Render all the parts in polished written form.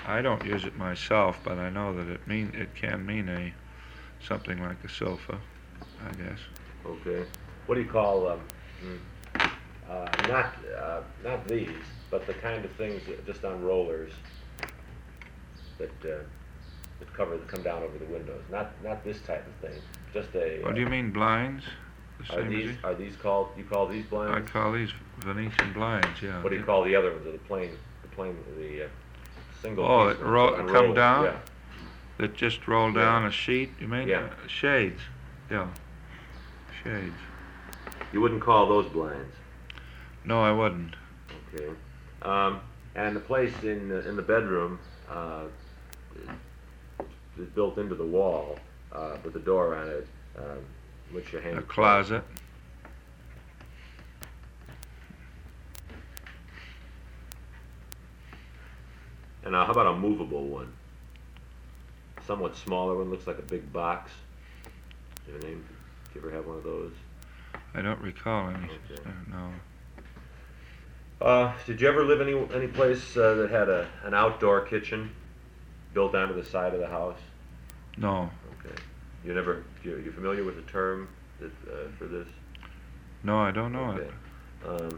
I don't use it myself, but I know that it can mean something like a sofa, I guess. Okay. What do you call not these, but the kind of things just on rollers that come down over the windows. Not this type of thing. Just a. What do you mean blinds? The Are same as these are these called? You call these I blinds? call these Venetian blinds. Yeah. What do you call the other ones? The single. Oh, piece it ones roll on come rolls, down. Yeah. That just roll Yeah. down a sheet. You mean? Yeah. Shades. Yeah. Shades. You wouldn't call those blinds. No, I wouldn't. Okay. And the place in the bedroom is built into the wall with a door on it, which you hang. A closet. And how about a movable one? Somewhat smaller one, looks like a big box. Do you ever have one of those? I don't recall any. Okay. No. Did you ever live any place that had an outdoor kitchen built onto the side of the house? No. Okay. You familiar with the term for this? No, I don't know Okay. it.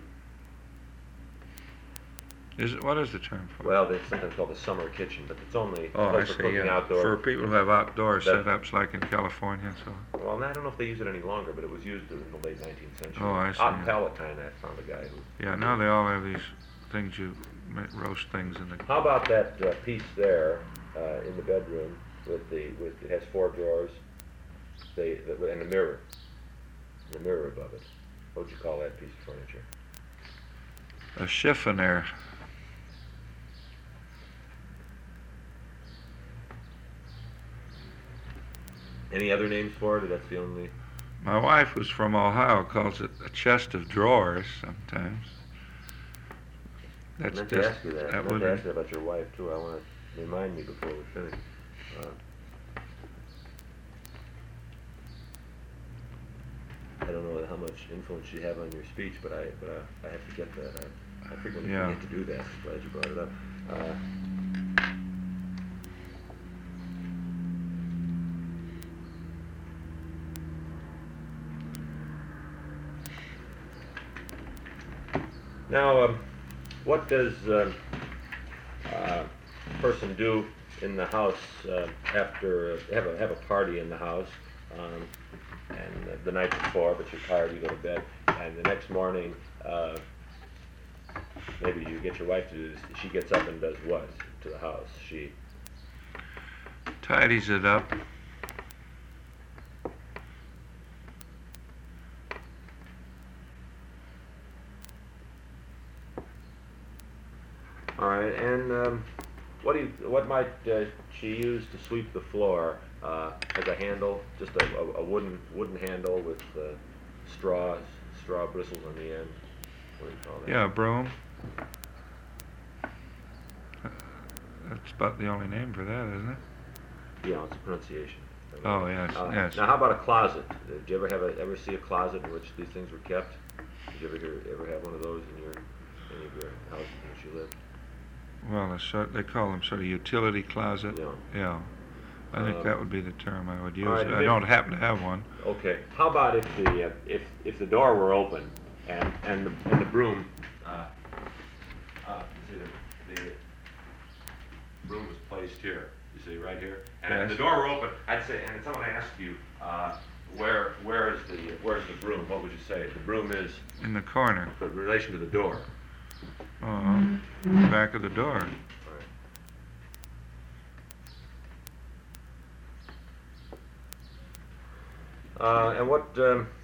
What is the term for? Well, there's something called the summer kitchen, but it's only Oh, I place for see. cooking Yeah. outdoor. For people who have outdoor That- setups, like in California, so. Well, I don't know if they use it any longer, but it was used in the late 19th century. Oh, I see. Out in Palatine, I found a guy who. Yeah. Now they all have these things roast things in the. How about that piece there in the bedroom with it has 4 drawers, and a mirror, above it. What would you call that piece of furniture? A chiffonier. Any other names for it, or that's the only? My wife, who's from Ohio, calls it a chest of drawers sometimes. That's I meant just to ask you that. I meant to wouldn't. ask you about your wife too. I want to remind me before we finish. I don't know how much influence you have on your speech, but I have to get that. I frequently Yeah. forget to do that. I'm glad you brought it up. Now, what does a person do in the house after have a party in the house, and the night before, but you're tired, you go to bed, and the next morning, maybe you get your wife to do this. She gets up and does what to the house? She Tidies it up. All right, and what might she use to sweep the floor? As a handle, just a wooden handle with straw bristles on the end. What do you call that? Yeah, a broom. That's about the only name for that, isn't it? Yeah, it's a pronunciation. Oh, yes, yes. Now, how about a closet? Did you ever see a closet in which these things were kept? Did you ever have one of those in any of your houses in which you lived? Well, they call them sort of utility closet. Yeah. Yeah. I think that would be the term I would use. all right, I don't happen to have one. Okay. How about if the door were open and the broom the broom was placed here. You see right here, and Yes. if the door were open, I'd say. And if someone asked you where's the broom, what would you say? The broom is In the corner. in relation to the door. Back of the door. And what